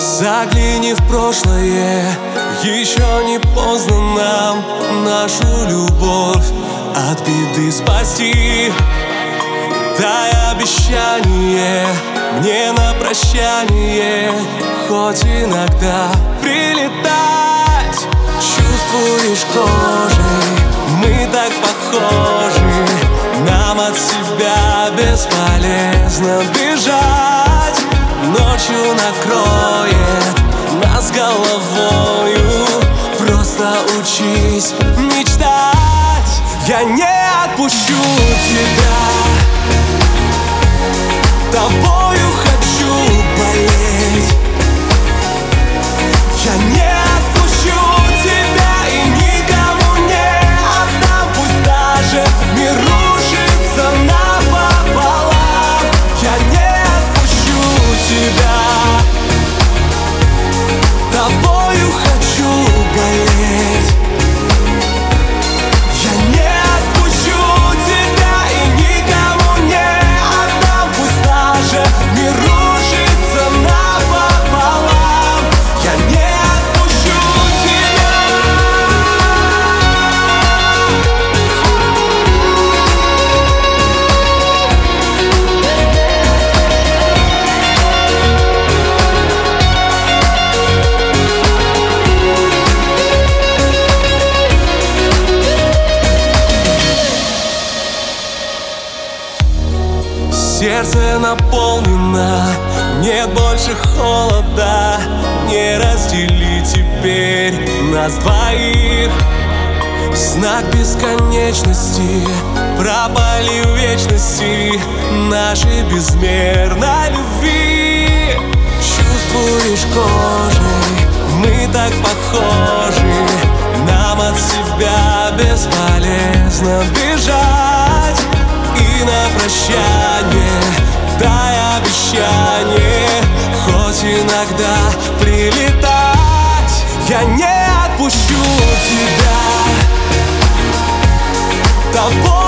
Загляни в прошлое, еще не поздно нам нашу любовь от беды спасти. Дай обещание мне на прощание, хоть иногда прилетать. Чувствуешь кожей, мы так похожи, нам от себя бесполезно бежать. Ночью накроет нас головою, просто учись мечтать. Я не отпущу тебя, тобою хочу болеть. Я не отпущу тебя и никому не отдам, пусть даже мир рушится напополам. Я не отпущу тебя, тобою хочу болеть. Я не отпущу тебя и никому не отдам, пусть даже мир рушится напополам. Я не отпущу тебя. Сердце наполнено, нет больше холода. Не раздели теперь нас двоих. Знак бесконечности пропали в вечности нашей безмерной любви. Чувствуешь кожей, мы так похожи, нам от себя бесполезно бежать. И на прощание дай обещание, хоть иногда прилетать. Я не отпущу тебя, тобой